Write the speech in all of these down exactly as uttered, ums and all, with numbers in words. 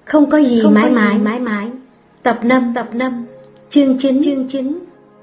Không có gì không mãi có mãi gì mãi mãi. Tập năm tập năm chương chín chương chín.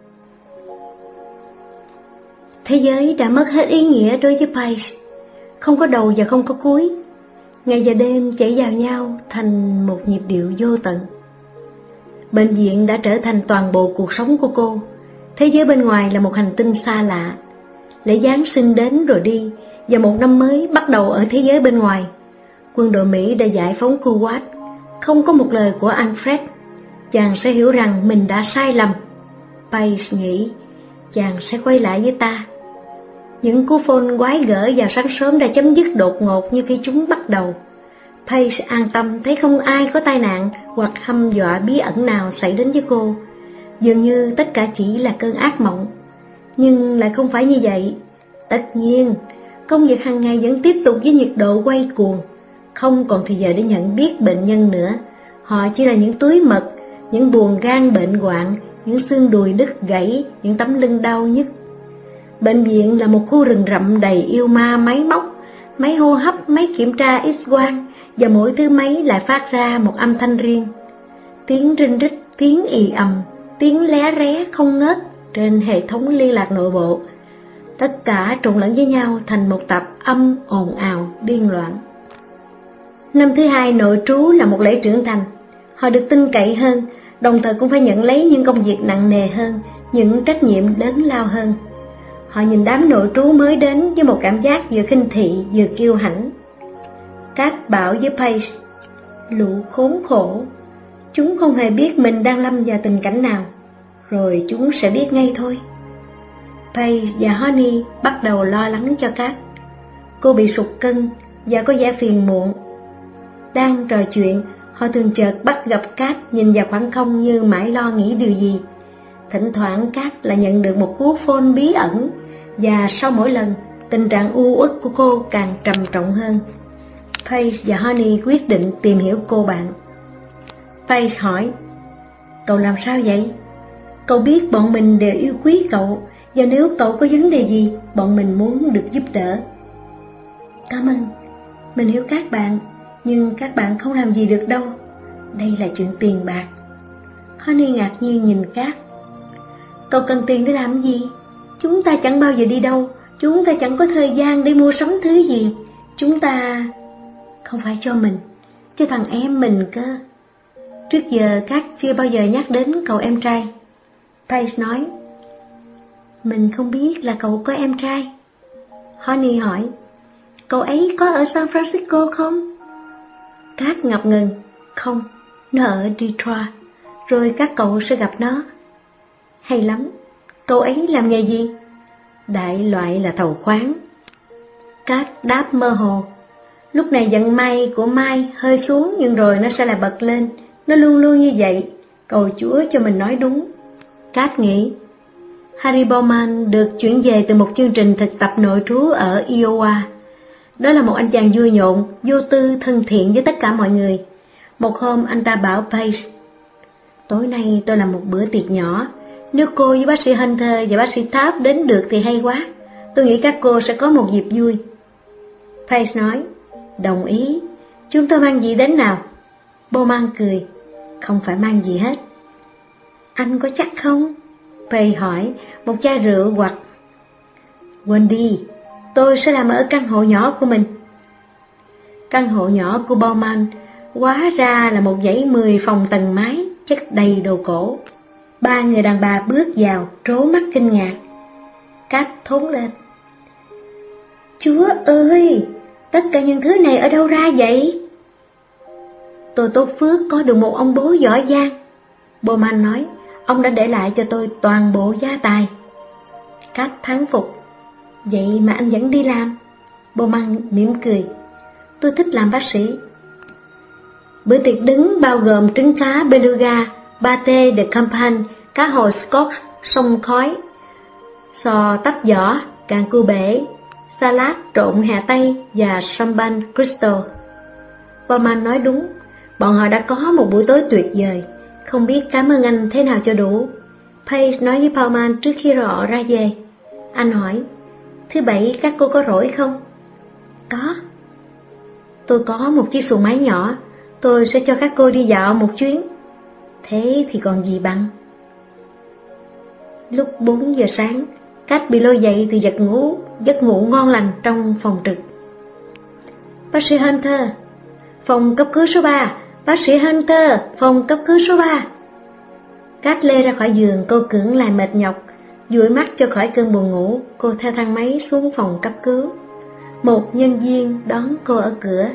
Thế giới đã mất hết ý nghĩa đối với Paige, không có đầu và không có cuối. Ngày và đêm chảy vào nhau thành một nhịp điệu vô tận. Bệnh viện đã trở thành toàn bộ cuộc sống của cô. Thế giới bên ngoài là một hành tinh xa lạ. Lễ Giáng sinh đến rồi đi, và một năm mới bắt đầu ở thế giới bên ngoài. Quân đội Mỹ đã giải phóng Kuwait. Không có một lời của Alfred. Chàng sẽ hiểu rằng mình đã sai lầm. Paige nghĩ chàng sẽ quay lại với ta. Những cú phone quái gở vào sáng sớm đã chấm dứt đột ngột như khi chúng bắt đầu. Paige an tâm thấy không ai có tai nạn hoặc hăm dọa bí ẩn nào xảy đến với cô. Dường như tất cả chỉ là cơn ác mộng. Nhưng lại không phải như vậy. Tất nhiên, công việc hàng ngày vẫn tiếp tục với nhiệt độ quay cuồng. Không còn thì giờ để nhận biết bệnh nhân nữa. Họ chỉ là những túi mật, những buồng gan bệnh hoạn, những xương đùi đứt gãy, những tấm lưng đau nhức. Bệnh viện là một khu rừng rậm đầy yêu ma máy móc, máy hô hấp, máy kiểm tra X-quang, và mỗi thứ máy lại phát ra một âm thanh riêng. Tiếng rinh rít, tiếng ì ầm, tiếng lé ré không ngớt trên hệ thống liên lạc nội bộ. Tất cả trộn lẫn với nhau thành một tập âm ồn ào, điên loạn. Năm thứ hai nội trú là một lễ trưởng thành. Họ được tin cậy hơn, đồng thời cũng phải nhận lấy những công việc nặng nề hơn, những trách nhiệm lớn lao hơn. Họ nhìn đám nội trú mới đến với một cảm giác vừa khinh thị vừa kiêu hãnh. Kat bảo với Paige, lũ khốn khổ, chúng không hề biết mình đang lâm vào tình cảnh nào, rồi chúng sẽ biết ngay thôi. Paige và Honey bắt đầu lo lắng cho Kat. Cô bị sụt cân và có vẻ phiền muộn. Đang trò chuyện, họ thường chợt bắt gặp Kat nhìn vào khoảng không như mãi lo nghĩ điều gì. Thỉnh thoảng Kat lại nhận được một cú phone bí ẩn, và sau mỗi lần, tình trạng u uất của cô càng trầm trọng hơn. Paige và Honey quyết định tìm hiểu cô bạn. Paige hỏi, cậu làm sao vậy? Cậu biết bọn mình đều yêu quý cậu, và nếu cậu có vấn đề gì, bọn mình muốn được giúp đỡ. Cảm ơn, mình hiểu các bạn, nhưng các bạn không làm gì được đâu. Đây là chuyện tiền bạc. Honey ngạc nhiên nhìn Kat. Cậu cần tiền để làm gì? Chúng ta chẳng bao giờ đi đâu. Chúng ta chẳng có thời gian để mua sắm thứ gì. Chúng ta... Không phải cho mình, cho thằng em mình cơ. Trước giờ Kat chưa bao giờ nhắc đến cậu em trai. Paige nói, mình không biết là cậu có em trai. Honey hỏi, cậu ấy có ở San Francisco không? Kat ngập ngừng, không, nó ở Detroit, rồi các cậu sẽ gặp nó. Hay lắm, cậu ấy làm nghề gì? Đại loại là thầu khoáng. Kat đáp mơ hồ. Lúc này vận may của Mai hơi xuống, nhưng rồi nó sẽ lại bật lên. Nó luôn luôn như vậy, cầu Chúa cho mình nói đúng. Kat nghĩ, Harry Bowman được chuyển về từ một chương trình thực tập nội trú ở Iowa. Đó là một anh chàng vui nhộn, vô tư, thân thiện với tất cả mọi người. Một hôm anh ta bảo Paige, tối nay tôi làm một bữa tiệc nhỏ. Nếu cô với bác sĩ Hunter và bác sĩ Taft đến được thì hay quá. Tôi nghĩ các cô sẽ có một dịp vui. Paige nói, đồng ý. Chúng tôi mang gì đến nào? Bowman cười, không phải mang gì hết. Anh có chắc không? Paige hỏi, một chai rượu hoặc... Quên đi, tôi sẽ làm ở căn hộ nhỏ của mình. Căn hộ nhỏ của Bowman hóa ra là một dãy mười phòng tầng mái, chất đầy đồ cổ. Ba người đàn bà bước vào, trố mắt kinh ngạc. Kat thốt lên, Chúa ơi, tất cả những thứ này ở đâu ra vậy? Tôi tốt phước có được một ông bố giỏi giang. Bowman nói, ông đã để lại cho tôi toàn bộ gia tài. Kat thán phục, vậy mà anh vẫn đi làm? Bowman mỉm cười, tôi thích làm bác sĩ. Bữa tiệc đứng bao gồm trứng cá beluga, pate de campagne, cá hồi Scotch sông khói, sò tách vỏ, càng cua bể, salad trộn hà tây và champagne crystal. Bowman nói đúng, bọn họ đã có một buổi tối tuyệt vời, không biết cảm ơn anh thế nào cho đủ. Paige nói với Bowman trước khi họ ra về. Anh hỏi, thứ bảy các cô có rỗi không? Có. Tôi có một chiếc xuồng máy nhỏ, Tôi sẽ cho các cô đi dạo một chuyến. Thế thì còn gì bằng. Lúc bốn giờ sáng, Kat bị lôi dậy từ giấc ngủ, giấc ngủ ngon lành trong phòng trực. Bác sĩ Hunter, phòng cấp cứu số ba. Bác sĩ Hunter, phòng cấp cứu số ba. Kat lê ra khỏi giường, cô cưỡng lại mệt nhọc, dụi mắt cho khỏi cơn buồn ngủ. Cô theo thang máy xuống phòng cấp cứu. Một nhân viên đón cô ở cửa.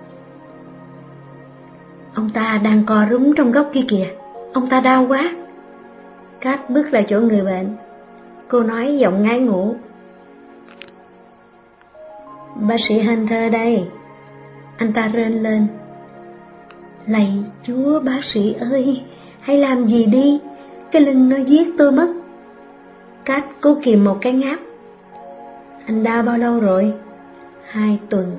Ông ta đang co rúm trong góc kia kìa, ông ta đau quá. Kat bước lại chỗ người bệnh. Cô nói giọng ngái ngủ. Bác sĩ Hunter đây. Anh ta rên lên. Lạy Chúa bác sĩ ơi, hãy làm gì đi, cái lưng nó giết tôi mất. Kat cố kìm một cái ngáp. Anh đau bao lâu rồi? Hai tuần.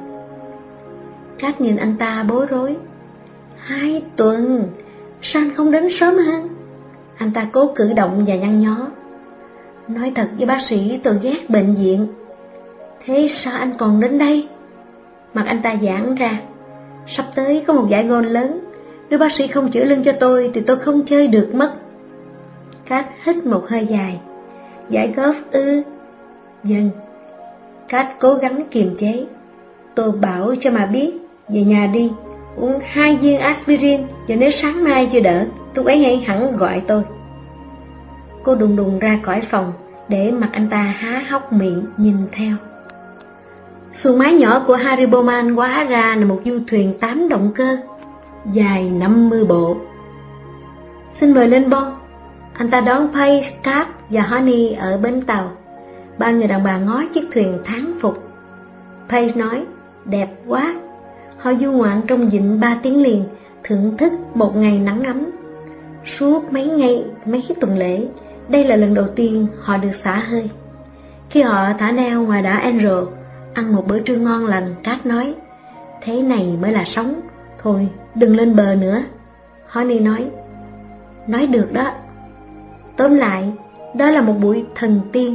Kat nhìn anh ta bối rối. Hai tuần? Sao anh không đến sớm hơn? Anh ta cố cử động và nhăn nhó. Nói thật với bác sĩ, tôi ghét bệnh viện. Thế sao anh còn đến đây? Mặt anh ta giãn ra. Sắp tới có một giải golf lớn, nếu bác sĩ không chữa lưng cho tôi thì tôi không chơi được mất. Kat hít một hơi dài. Giải golf ư? Vâng. Kat cố gắng kiềm chế. Tôi bảo cho mà biết, về nhà đi, uống hai viên aspirin, và nếu sáng mai chưa đỡ, lúc ấy hãy hẳn gọi tôi. Cô đùng đùng ra khỏi phòng, để mặt anh ta há hốc miệng nhìn theo. Xuồng máy nhỏ của Harry Bowman hóa ra là một du thuyền tám động cơ, dài năm mươi bộ. Xin mời lên bon. Anh ta đón Paige, Kat và Honey ở bến tàu. Ba người đàn bà ngó chiếc thuyền thán phục. Paige nói, đẹp quá. Họ du ngoạn trong vịnh ba tiếng liền, thưởng thức một ngày nắng ấm. Suốt mấy ngày, mấy tuần lễ, đây là lần đầu tiên họ được xả hơi. Khi họ thả neo ngoài đảo Angel, ăn một bữa trưa ngon lành, Kat nói, thế này mới là sống. Thôi, đừng lên bờ nữa. Honey nói, nói được đó. Tóm lại, đó là một buổi thần tiên.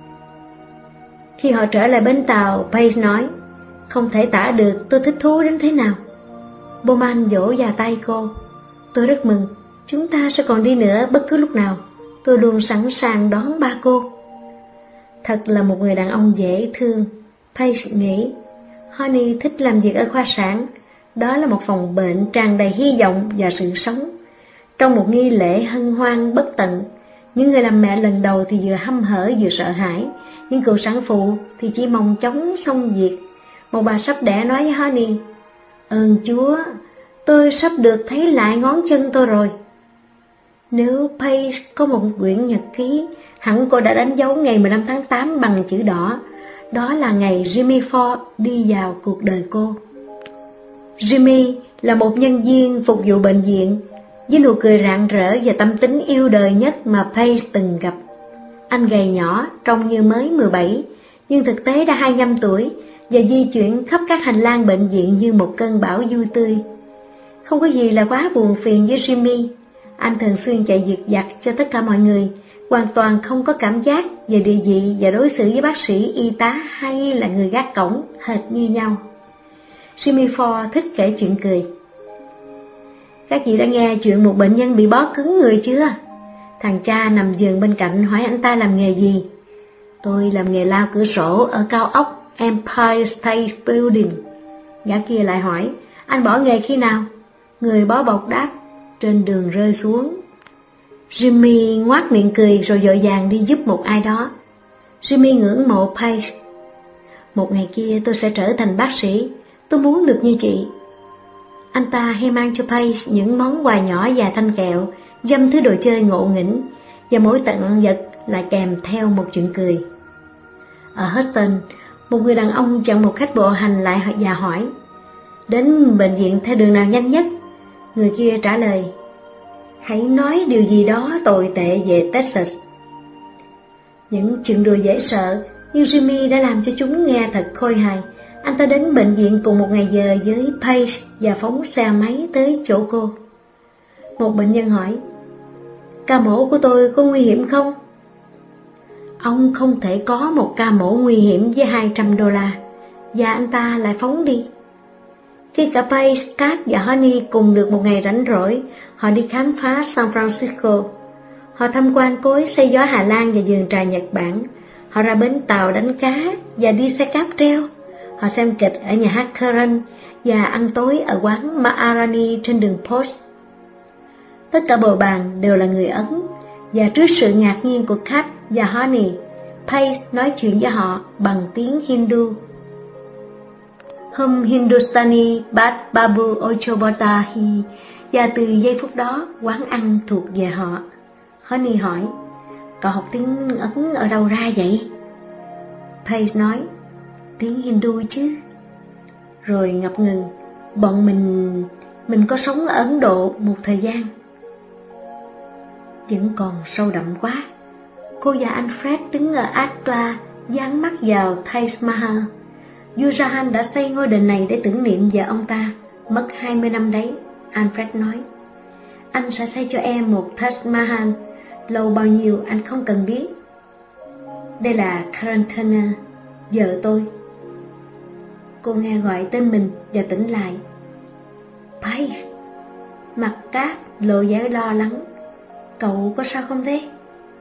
Khi họ trở lại bến tàu, Paige nói, không thể tả được tôi thích thú đến thế nào. Bowman vỗ vào tay cô. Tôi rất mừng, chúng ta sẽ còn đi nữa bất cứ lúc nào. Tôi luôn sẵn sàng đón ba cô. Thật là một người đàn ông dễ thương, Paige nghĩ. Honey thích làm việc ở khoa sản. Đó là một phòng bệnh tràn đầy hy vọng và sự sống. Trong một nghi lễ hân hoan bất tận, những người làm mẹ lần đầu thì vừa hăm hở vừa sợ hãi, những cựu sản phụ thì chỉ mong chóng xong việc. Một bà sắp đẻ nói với Honey, ơn Chúa, tôi sắp được thấy lại ngón chân tôi rồi. Nếu Paige có một quyển nhật ký, hẳn cô đã đánh dấu ngày mười lăm tháng tám bằng chữ đỏ. Đó là ngày Jimmy Ford đi vào cuộc đời cô. Jimmy là một nhân viên phục vụ bệnh viện, với nụ cười rạng rỡ và tâm tính yêu đời nhất mà Paige từng gặp. Anh gầy nhỏ, trông như mới mười bảy, nhưng thực tế đã hai mươi lăm tuổi và di chuyển khắp các hành lang bệnh viện như một cơn bão vui tươi. Không có gì là quá buồn phiền với Jimmy. Anh thường xuyên chạy giật giặt cho tất cả mọi người, hoàn toàn không có cảm giác về địa vị và đối xử với bác sĩ, y tá hay là người gác cổng hệt như nhau. Jimmy Ford thích kể chuyện cười. Các chị đã nghe chuyện một bệnh nhân bị bó cứng người chưa? Thằng cha nằm giường bên cạnh hỏi anh ta làm nghề gì. Tôi làm nghề lao cửa sổ ở cao ốc Empire State Building. Gã kia lại hỏi, anh bỏ nghề khi nào? Người bó bọc đáp, trên đường rơi xuống. Jimmy ngoác miệng cười rồi vội vàng đi giúp một ai đó. Jimmy ngưỡng mộ Paige. Một ngày kia tôi sẽ trở thành bác sĩ, tôi muốn được như chị. Anh ta hay mang cho Paige những món quà nhỏ và thanh kẹo, dăm thứ đồ chơi ngộ nghĩnh, và mỗi tặng vật lại kèm theo một chuyện cười. Ở Houston, một người đàn ông chặn một khách bộ hành lại và hỏi, đến bệnh viện theo đường nào nhanh nhất? Người kia trả lời, hãy nói điều gì đó tồi tệ về Texas. Những chuyện đùa dễ sợ, nhưng Jimmy đã làm cho chúng nghe thật khôi hài. Anh ta đến bệnh viện cùng một ngày giờ với Paige và phóng xe máy tới chỗ cô. Một bệnh nhân hỏi, ca mổ của tôi có nguy hiểm không? Ông không thể có một ca mổ nguy hiểm với hai trăm đô la, và anh ta lại phóng đi. Khi cả Paige, Kat và Honey cùng được một ngày rảnh rỗi, họ đi khám phá San Francisco. Họ tham quan cối xây gió Hà Lan và vườn trà Nhật Bản. Họ ra bến tàu đánh cá và đi xe cáp treo. Họ xem kịch ở nhà hát Current và ăn tối ở quán Maharani trên đường Post. Tất cả bầu bàn đều là người Ấn, và trước sự ngạc nhiên của Kat và Honey, Paige nói chuyện với họ bằng tiếng Hindu. Hum Hindustani Bat Babu Ochobotahi, và từ giây phút đó quán ăn thuộc về họ. Honey hỏi, cậu học tiếng Ấn ở đâu ra vậy? Paige nói, tiếng Hindu chứ. Rồi ngập ngừng, bọn mình, mình có sống ở Ấn Độ một thời gian. Vẫn còn sâu đậm quá. Cô và anh Fred đứng ở Agra, dán mắt vào Taj Mahal. Vua Jahan đã xây ngôi đền này để tưởng niệm về ông ta. Mất hai mươi năm đấy, Alfred nói. Anh sẽ xây cho em một Taj Mahal, lâu bao nhiêu anh không cần biết. Đây là Karen Turner, vợ tôi. Cô nghe gọi tên mình và tỉnh lại. Paige. Mặt Kat lộ vẻ lo lắng. Cậu có sao không thế?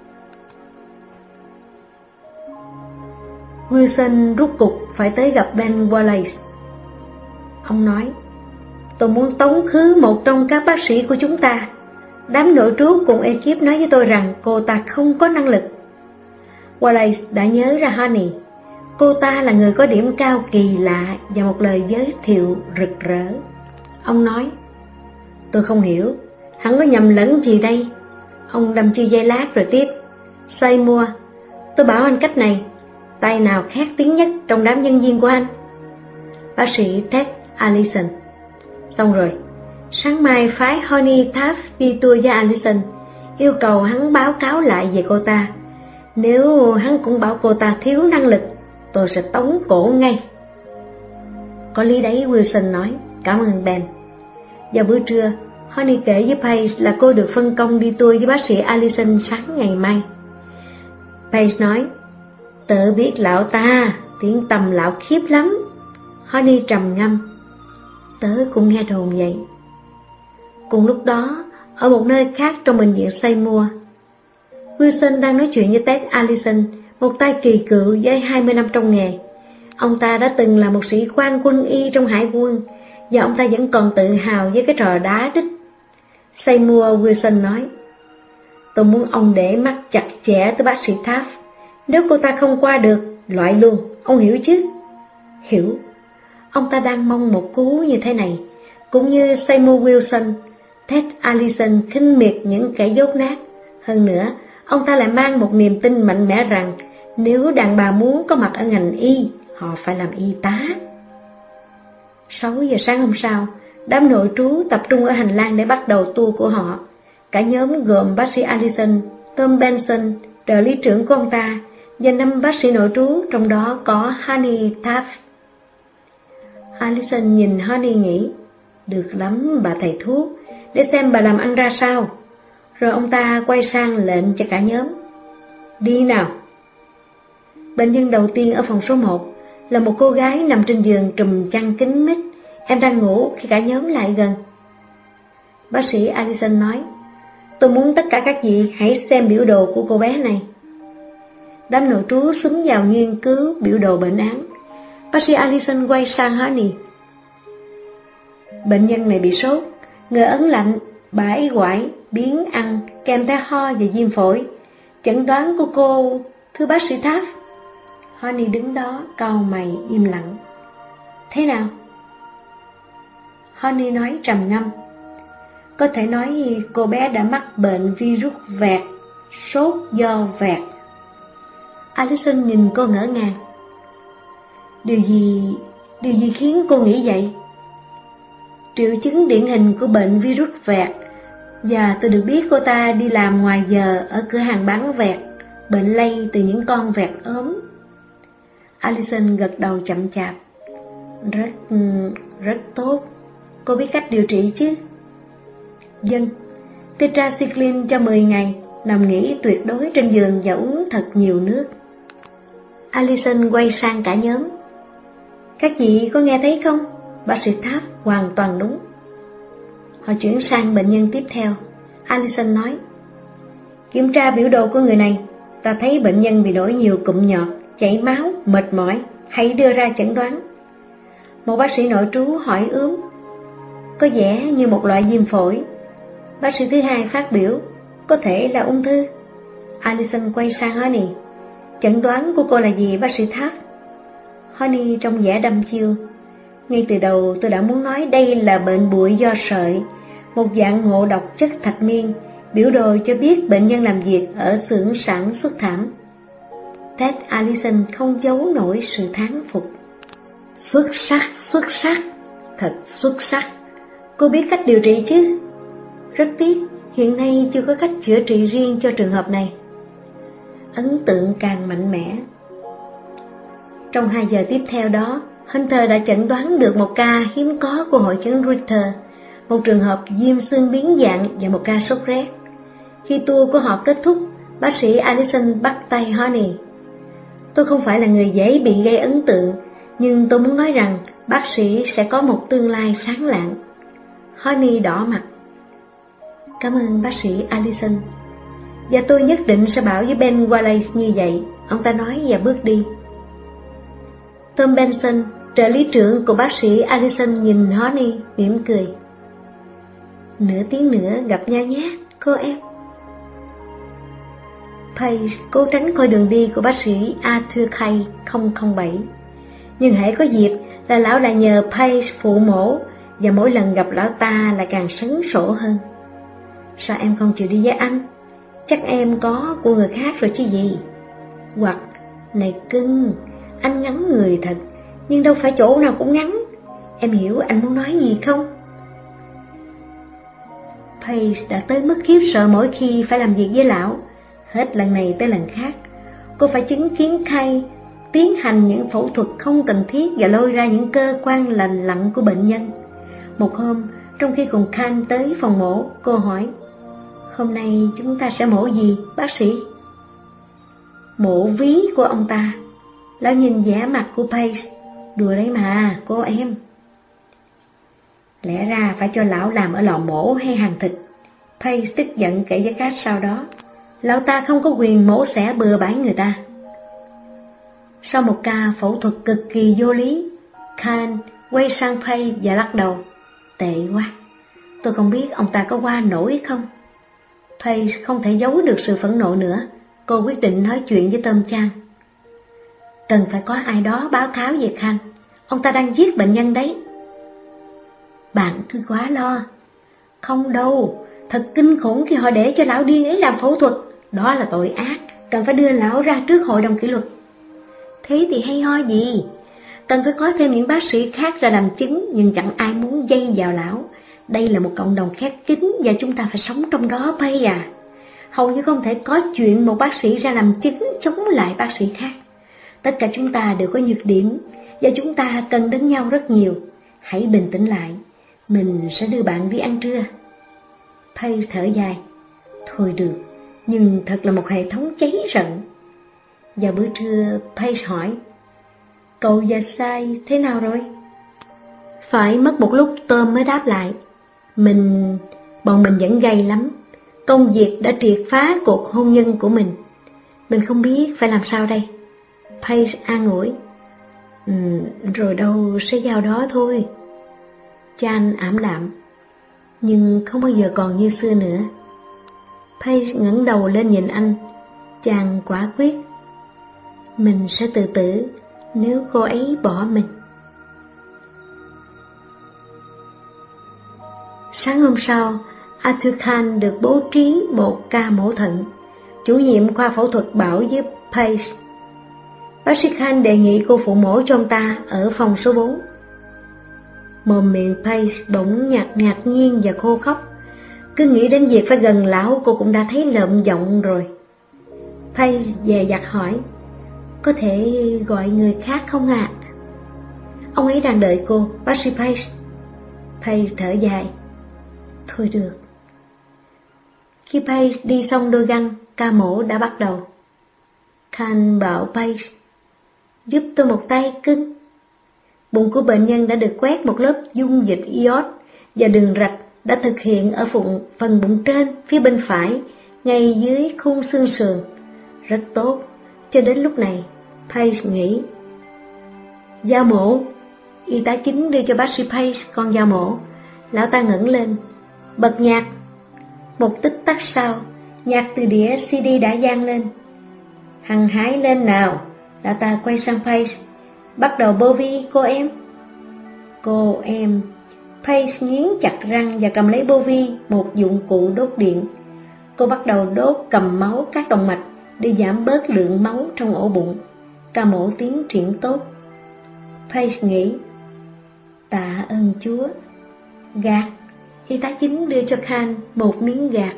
Wilson rút cục phải tới gặp Ben Wallace. Ông nói, tôi muốn tống khứ một trong các bác sĩ của chúng ta. Đám nội trú cùng ekip nói với tôi rằng cô ta không có năng lực. Wallace đã nhớ ra Honey. Cô ta là người có điểm cao kỳ lạ và một lời giới thiệu rực rỡ. Ông nói, tôi không hiểu, hắn có nhầm lẫn gì đây? Ông đâm chiêu giây lát rồi tiếp, xây mua, tôi bảo anh cách này, tay nào khét tiếng nhất trong đám nhân viên của anh? Bác sĩ Ted Allison. Xong rồi, sáng mai phái Honey Taft đi tour với Allison, yêu cầu hắn báo cáo lại về cô ta. Nếu hắn cũng bảo cô ta thiếu năng lực, tôi sẽ tống cổ ngay. Có lý đấy, Wilson nói, cảm ơn Ben. Vào bữa trưa, Honey kể với Paige là cô được phân công đi tour với bác sĩ Allison sáng ngày mai. Paige nói, tớ biết lão ta, tiếng tầm lão khiếp lắm. Honey trầm ngâm, tớ cũng nghe đồn vậy. Cùng lúc đó, ở một nơi khác trong bệnh viện Seymour, Wilson đang nói chuyện với Ted Allison, một tay kỳ cựu với hai mươi năm trong nghề. Ông ta đã từng là một sĩ quan quân y trong hải quân, và ông ta vẫn còn tự hào với cái trò đá đích. Seymour, Wilson nói, tôi muốn ông để mắt chặt chẽ tới bác sĩ Taft. Nếu cô ta không qua được, loại luôn, ông hiểu chứ? Hiểu. Ông ta đang mong một cú như thế này. Cũng như Seymour Wilson, Ted Allison khinh miệt những kẻ dốt nát. Hơn nữa, ông ta lại mang một niềm tin mạnh mẽ rằng nếu đàn bà muốn có mặt ở ngành y, họ phải làm y tá. Sáu giờ sáng hôm sau, đám nội trú tập trung ở hành lang để bắt đầu tour của họ. Cả nhóm gồm bác sĩ Allison, Tom Benson, trợ lý trưởng của ông ta, và năm bác sĩ nội trú, trong đó có Honey Taft. Allison nhìn Honey nghĩ, được lắm bà thầy thuốc, để xem bà làm ăn ra sao. Rồi ông ta quay sang lệnh cho cả nhóm, đi nào. Bệnh nhân đầu tiên ở phòng số một là một cô gái nằm trên giường trùm chăn kín mít. Em đang ngủ khi cả nhóm lại gần. Bác sĩ Allison nói, tôi muốn tất cả các vị hãy xem biểu đồ của cô bé này. Đám nội trú xúm vào nghiên cứu biểu đồ bệnh án. Bác sĩ Allison quay sang Honey. Bệnh nhân này bị sốt, người ấn lạnh, bà ấy quải, biếng ăn, kèm theo ho và viêm phổi. Chẩn đoán của cô, thưa bác sĩ Taft. Honey đứng đó cau mày im lặng. Thế nào? Honey nói trầm ngâm. Có thể nói cô bé đã mắc bệnh virus vẹt, sốt do vẹt. Allison nhìn cô ngỡ ngàng. Điều gì, điều gì khiến cô nghĩ vậy? Triệu chứng điển hình của bệnh virus vẹt, và tôi được biết cô ta đi làm ngoài giờ ở cửa hàng bán vẹt, bệnh lây từ những con vẹt ốm. Allison gật đầu chậm chạp. Rất, rất tốt. Cô biết cách điều trị chứ? Vâng. Tetracycline cho mười ngày, nằm nghỉ tuyệt đối trên giường và uống thật nhiều nước. Allison quay sang cả nhóm. Các vị có nghe thấy không? Bác sĩ Tháp hoàn toàn đúng. Họ chuyển sang bệnh nhân tiếp theo. Allison nói, kiểm tra biểu đồ của người này, ta thấy bệnh nhân bị nổi nhiều cụm nhọt, chảy máu, mệt mỏi, hãy đưa ra chẩn đoán. Một bác sĩ nội trú hỏi ướm, có vẻ như một loại viêm phổi. Bác sĩ thứ hai phát biểu, có thể là ung thư. Allison quay sang Honey, chẩn đoán của cô là gì bác sĩ Tháp? Honey trông vẻ đăm chiêu, ngay từ đầu tôi đã muốn nói đây là bệnh bụi do sợi, một dạng ngộ độc chất thạch miên. Biểu đồ cho biết bệnh nhân làm việc ở xưởng sản xuất thảm. Ted Allison không giấu nổi sự thán phục. Xuất sắc, xuất sắc, thật xuất sắc. Cô biết cách điều trị chứ? Rất tiếc, hiện nay chưa có cách chữa trị riêng cho trường hợp này. Ấn tượng càng mạnh mẽ. Trong hai giờ tiếp theo đó, Hunter đã chẩn đoán được một ca hiếm có của hội chứng Richter, một trường hợp viêm xương biến dạng và một ca sốt rét. Khi tour của họ kết thúc, bác sĩ Allison bắt tay Honey. Tôi không phải là người dễ bị gây ấn tượng, nhưng tôi muốn nói rằng bác sĩ sẽ có một tương lai sáng lạng. Honey đỏ mặt. Cảm ơn bác sĩ Allison. Và tôi nhất định sẽ bảo với Ben Wallace như vậy, ông ta nói và bước đi. Tom Benson, trợ lý trưởng của bác sĩ Allison nhìn Honey, mỉm cười. Nửa tiếng nữa gặp nhau nhé, cô em. Page cố tránh coi đường đi của bác sĩ Arthur Kay không không bảy. Nhưng hễ có dịp là lão lại nhờ Page phụ mổ, và mỗi lần gặp lão ta lại càng sấn sổ hơn. Sao em không chịu đi với anh? Chắc em có của người khác rồi chứ gì. Hoặc, này cưng, anh ngắn người thật, nhưng đâu phải chỗ nào cũng ngắn. Em hiểu anh muốn nói gì không? Page đã tới mức khiếp sợ mỗi khi phải làm việc với lão. Hết lần này tới lần khác, cô phải chứng kiến Kay tiến hành những phẫu thuật không cần thiết và lôi ra những cơ quan lành lặn của bệnh nhân. Một hôm, trong khi cùng Khan tới phòng mổ, cô hỏi, hôm nay chúng ta sẽ mổ gì, bác sĩ? Mổ ví của ông ta. Lão nhìn vẻ mặt của Page, đùa đấy mà, cô em. Lẽ ra phải cho lão làm ở lò mổ hay hàng thịt. Page tức giận kể với Cass sau đó, lão ta không có quyền mổ xẻ bừa bãi người ta. Sau một ca phẫu thuật cực kỳ vô lý, Khan quay sang Page và lắc đầu. Tệ quá, tôi không biết ông ta có qua nổi không. Page không thể giấu được sự phẫn nộ nữa. Cô quyết định nói chuyện với Tom Chan. Cần phải có ai đó báo cáo về Khan. Ông ta đang giết bệnh nhân đấy. Bạn cứ quá lo. Không đâu, thật kinh khủng khi họ để cho lão điên ấy làm phẫu thuật. Đó là tội ác, cần phải đưa lão ra trước hội đồng kỷ luật. Thế thì hay ho gì? Cần phải có thêm những bác sĩ khác ra làm chứng, nhưng chẳng ai muốn dây vào lão. Đây là một cộng đồng khép kín và chúng ta phải sống trong đó, Pay à. Hầu như không thể có chuyện một bác sĩ ra làm chứng chống lại bác sĩ khác. Tất cả chúng ta đều có nhược điểm, và chúng ta cần đến nhau rất nhiều. Hãy bình tĩnh lại, mình sẽ đưa bạn đi ăn trưa. Pay thở dài. Thôi được, nhưng thật là một hệ thống cháy rận. Vào bữa trưa, Page hỏi, cậu và Sai thế nào rồi? Phải mất một lúc Tom mới đáp lại, Mình... bọn mình vẫn gay lắm. Công việc đã triệt phá cuộc hôn nhân của mình. Mình không biết phải làm sao đây. Page an ủi, ừ, rồi đâu sẽ vào đó thôi. Chan ảm đạm, nhưng không bao giờ còn như xưa nữa. Page ngẩng đầu lên nhìn anh. Chàng quả quyết, mình sẽ tự tử nếu cô ấy bỏ mình. Sáng hôm sau, Arthur Khan được bố trí một ca mổ thận. Chủ nhiệm khoa phẫu thuật bảo với Page. Bác sĩ Khan đề nghị cô phụ mổ cho ông ta ở phòng số bốn. Mồm miệng Page bỗng ngạc ngạc nhiên và khô khóc. Cứ nghĩ đến việc phải gần lão, cô cũng đã thấy lợm giọng rồi. Page dè dặt hỏi, có thể gọi người khác không ạ? À? Ông ấy đang đợi cô, bác sĩ Page. Page thở dài. Thôi được. Khi Page đi xong đôi găng, ca mổ đã bắt đầu. Khan bảo Page, giúp tôi một tay cưng. Bụng của bệnh nhân đã được quét một lớp dung dịch iốt và đường rạch đã thực hiện ở phụng phần bụng trên phía bên phải, ngay dưới khung xương sườn. Rất tốt. Cho đến lúc này, Pace nghĩ. Dao mổ. Y tá chính đưa cho bác sĩ Pace con dao mổ. Lão ta ngẩng lên, bật nhạc. Một tích tắc sau, nhạc từ đĩa xê đê đã vang lên. Hăng hái lên nào. Lão ta quay sang Pace. Bắt đầu Bowie, cô em. Cô em. Pace nghiến chặt răng và cầm lấy Bowie, một dụng cụ đốt điện. Cô bắt đầu đốt cầm máu các động mạch để giảm bớt lượng máu trong ổ bụng. Ca mổ tiến triển tốt. Pace nghĩ. Tạ ơn Chúa. Gạt. Y tá chính đưa cho Khan một miếng gạt.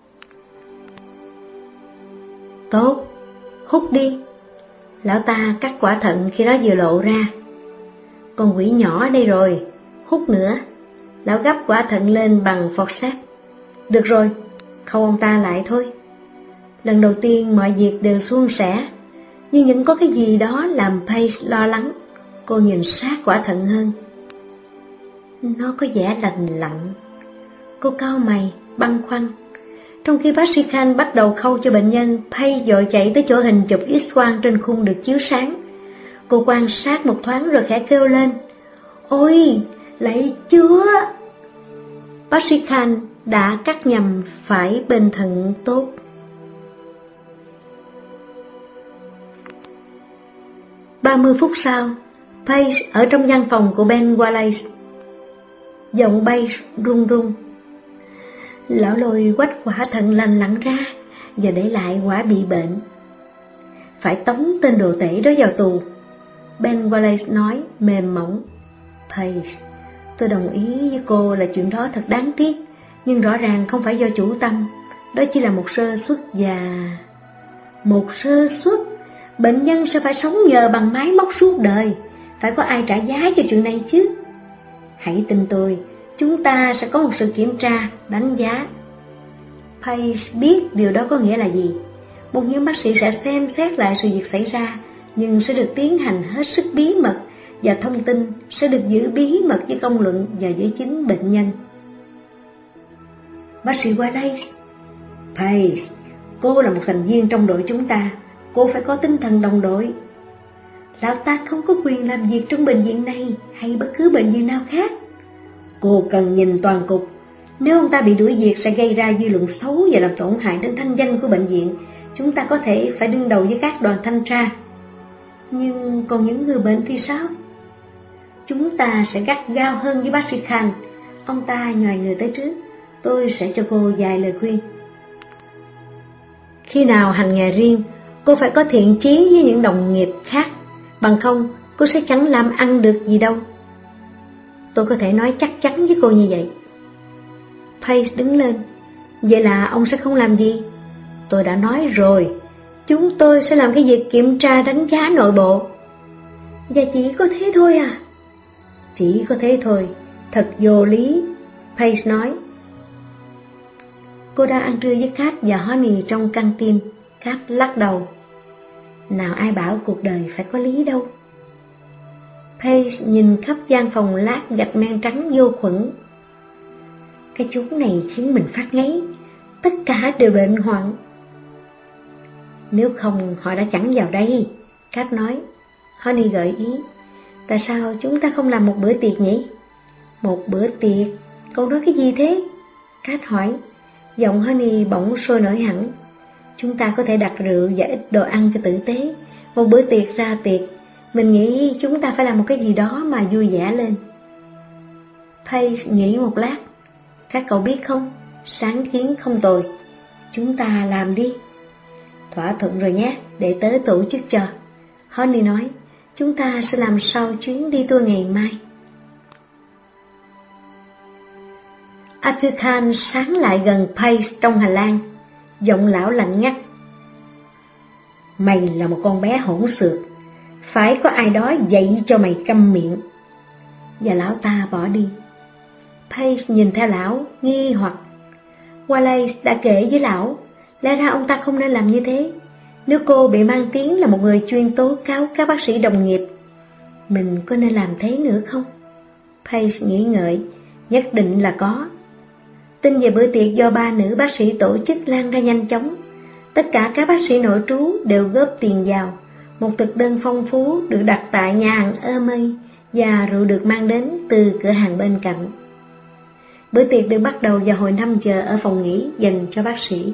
Tốt. Hút đi. Lão ta cắt quả thận khi nó vừa lộ ra. Con quỷ nhỏ đây rồi. Hút nữa. Lão gấp quả thận lên bằng forceps. Được rồi, khâu ông ta lại thôi. Lần đầu tiên mọi việc đều suôn sẻ, nhưng vẫn có cái gì đó làm Pace lo lắng. Cô nhìn sát quả thận hơn. Nó có vẻ lành lặn. Cô cau mày, băn khoăn. Trong khi bác sĩ Khan bắt đầu khâu cho bệnh nhân, Pace vội chạy tới chỗ hình chụp X-quang trên khung được chiếu sáng. Cô quan sát một thoáng rồi khẽ kêu lên. Ôi, lạy Chúa! Bác sĩ Khan đã cắt nhầm phải bên thận tốt. Ba mươi phút sau, Pace ở trong văn phòng của Ben Wallace. Giọng Pace run run. Lão Lôi quách quả thận lành lặn ra và để lại quả bị bệnh. Phải tống tên đồ tể đó vào tù. Ben Wallace nói mềm mỏng. Pace, tôi đồng ý với cô là chuyện đó thật đáng tiếc, nhưng rõ ràng không phải do chủ tâm. Đó chỉ là một sơ suất và... Một sơ suất? Bệnh nhân sẽ phải sống nhờ bằng máy móc suốt đời. Phải có ai trả giá cho chuyện này chứ. Hãy tin tôi, chúng ta sẽ có một sự kiểm tra, đánh giá. Pace biết điều đó có nghĩa là gì. Một nhóm bác sĩ sẽ xem xét lại sự việc xảy ra, nhưng sẽ được tiến hành hết sức bí mật, và thông tin sẽ được giữ bí mật với công luận và với chính bệnh nhân. Bác sĩ Wallace. Pace, cô là một thành viên trong đội chúng ta. Cô phải có tinh thần đồng đội. Lão ta không có quyền làm việc trong bệnh viện này hay bất cứ bệnh viện nào khác. Cô cần nhìn toàn cục. Nếu ông ta bị đuổi việc sẽ gây ra dư luận xấu và làm tổn hại đến thanh danh của bệnh viện. Chúng ta có thể phải đương đầu với các đoàn thanh tra. Nhưng còn những người bệnh thì sao? Chúng ta sẽ gắt gao hơn với bác sĩ Khan. Ông ta nhòi người tới trước. Tôi sẽ cho cô vài lời khuyên. Khi nào hành nghề riêng, cô phải có thiện chí với những đồng nghiệp khác. Bằng không, cô sẽ chẳng làm ăn được gì đâu. Tôi có thể nói chắc chắn với cô như vậy. Pace đứng lên. Vậy là ông sẽ không làm gì? Tôi đã nói rồi, chúng tôi sẽ làm cái việc kiểm tra đánh giá nội bộ. Và chỉ có thế thôi à? Chỉ có thế thôi, thật vô lý, Pace nói. Cô đã ăn trưa với Kat và Honey trong căng tin. Kat lắc đầu. Nào ai bảo cuộc đời phải có lý đâu. Pace nhìn khắp gian phòng lát gạch men trắng vô khuẩn. Cái chốn này khiến mình phát ngấy. Tất cả đều bệnh hoạn. Nếu không họ đã chẳng vào đây, Kat nói. Honey gợi ý. Tại sao chúng ta không làm một bữa tiệc nhỉ? Một bữa tiệc? Cậu nói cái gì thế? Kat hỏi. Giọng Honey bỗng sôi nổi hẳn. Chúng ta có thể đặt rượu và ít đồ ăn cho tử tế. Một bữa tiệc ra tiệc. Mình nghĩ chúng ta phải làm một cái gì đó mà vui vẻ lên. Pace nghĩ một lát. Các cậu biết không, sáng kiến không tồi. Chúng ta làm đi. Thỏa thuận rồi nhé, để tớ tổ chức cho. Honey nói. Chúng ta sẽ làm sau chuyến đi tour ngày mai. Arthur Khan sáng lại gần Pace trong hành lang. Giọng lão lạnh ngắt. Mày là một con bé hỗn xược. Phải có ai đó dạy cho mày câm miệng. Và lão ta bỏ đi. Pace nhìn theo lão, nghi hoặc. Wallace đã kể với lão, lẽ ra ông ta không nên làm như thế. Nếu cô bị mang tiếng là một người chuyên tố cáo các bác sĩ đồng nghiệp. Mình có nên làm thế nữa không? Paige nghĩ ngợi. Nhất định là có. Tin về bữa tiệc do ba nữ bác sĩ tổ chức lan ra nhanh chóng. Tất cả các bác sĩ nội trú đều góp tiền vào. Một thực đơn phong phú được đặt tại nhà hàng Ermey và rượu được mang đến từ cửa hàng bên cạnh. Bữa tiệc được bắt đầu vào hồi năm giờ ở phòng nghỉ dành cho bác sĩ.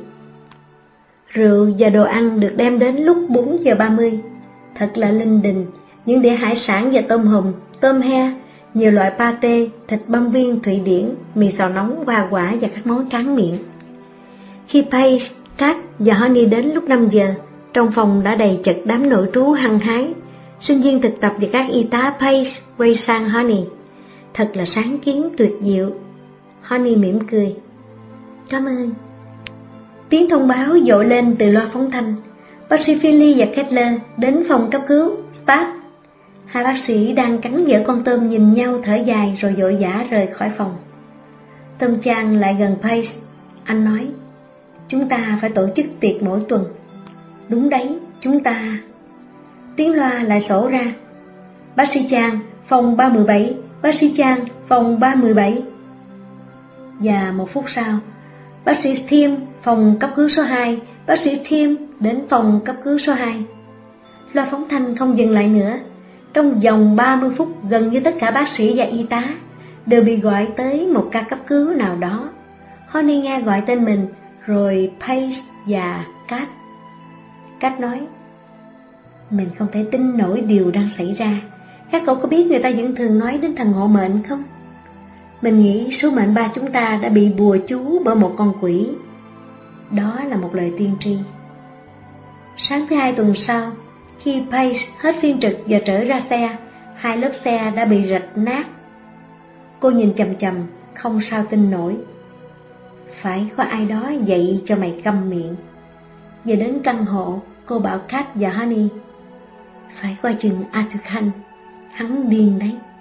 Rượu và đồ ăn được đem đến lúc bốn giờ ba mươi. Thật là linh đình, những đĩa hải sản và tôm hùm, tôm he, nhiều loại pate, thịt băm viên Thụy Điển, mì xào nóng, hoa quả và các món tráng miệng. Khi Paige, Kat và Honey đến lúc năm giờ, trong phòng đã đầy chật đám nội trú hăng hái. Sinh viên thực tập và các y tá. Paige quay sang Honey. Thật là sáng kiến tuyệt diệu. Honey mỉm cười. Cảm ơn. Tiếng thông báo dội lên từ loa phóng thanh. Bác sĩ Finley và Kettler đến phòng cấp cứu. Start. Hai bác sĩ đang cắn dở con tôm nhìn nhau thở dài rồi vội vã rời khỏi phòng. Tom Chan lại gần Paige. Anh nói, chúng ta phải tổ chức tiệc mỗi tuần. Đúng đấy, chúng ta... Tiếng loa lại sổ ra. Bác sĩ Chan, phòng ba một bảy. Bác sĩ Chan, phòng ba một bảy. Và một phút sau, bác sĩ Tim, phòng cấp cứu số hai. Bác sĩ Tim đến phòng cấp cứu số hai. Loa phóng thanh không dừng lại nữa. Trong vòng ba mươi phút, gần như tất cả bác sĩ và y tá đều bị gọi tới một ca cấp cứu nào đó. Honey nghe gọi tên mình, rồi Paige và Kat. Kat nói, mình không thể tin nổi điều đang xảy ra. Các cậu có biết người ta vẫn thường nói đến thần hộ mệnh không? Mình nghĩ số mệnh ba chúng ta đã bị bùa chú bởi một con quỷ. Đó là một lời tiên tri. Sáng thứ hai tuần sau, khi Paige hết phiên trực và trở ra xe, hai lớp xe đã bị rạch nát. Cô nhìn chằm chằm, không sao tin nổi. Phải có ai đó dạy cho mày câm miệng. Về đến căn hộ, cô bảo Kat và Honey, phải coi chừng Arthur Khanh, hắn điên đấy.